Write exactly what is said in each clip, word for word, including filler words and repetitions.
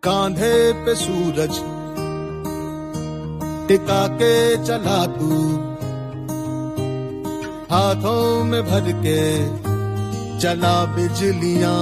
कांधे पे सूरज टिका के चला तू, हाथों में भर के चला बिजलियां।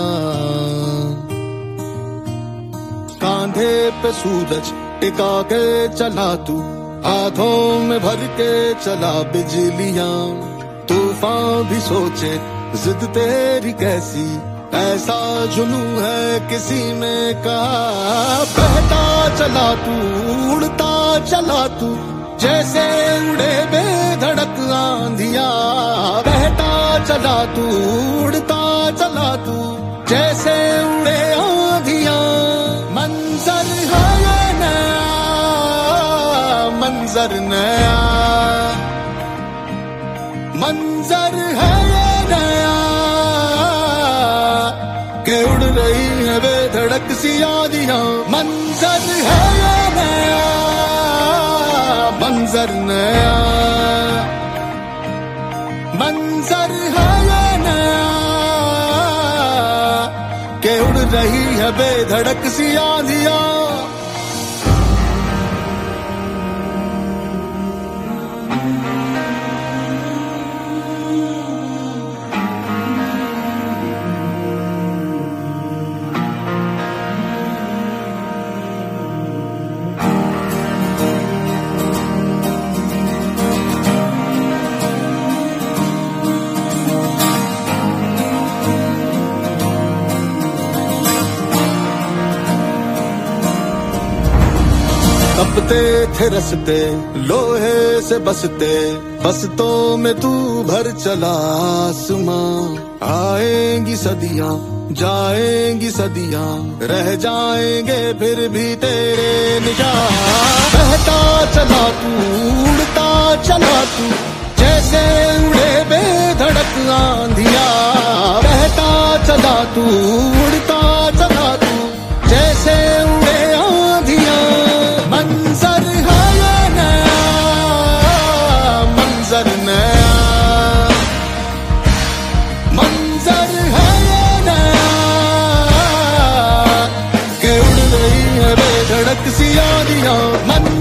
कांधे पे सूरज टिका के चला तू, हाथों में भर के चला बिजलियां। तूफान भी सोचे जिद तेरी कैसी, ऐसा जुनू है किसी में कहा। बहता चला तू, उड़ता चला तू, जैसे उड़े बेधड़क आंधियां। बहता चला तू, उड़ता चला तू, जैसे उड़े आंधियां। मंजर है ये नया, मंजर नया, मंजर है ये नया, के उड़ रही है बेधड़क सी आंधियां। मंजर है ये नया, मंजर नया, मंजर है ये नया, के उड़ रही है बेधड़क सी आंधियां। तपते थे रस्ते लोहे से बसते, बसतों में तू भर चला आसमां। आएंगी सदियां, जाएंगी सदियां, रह जाएंगे फिर भी तेरे निशान। बहता चला तू, उड़ता चला तू, जैसे उड़े बेधड़क आंधियां। बहता चला तू, उड़ता चला तू, जैसे उड़े आंधियां। मंजर है ये नया, मंजर नया, मंजर है ये नया, के उड़ रही है बेधड़क सी आंधियां।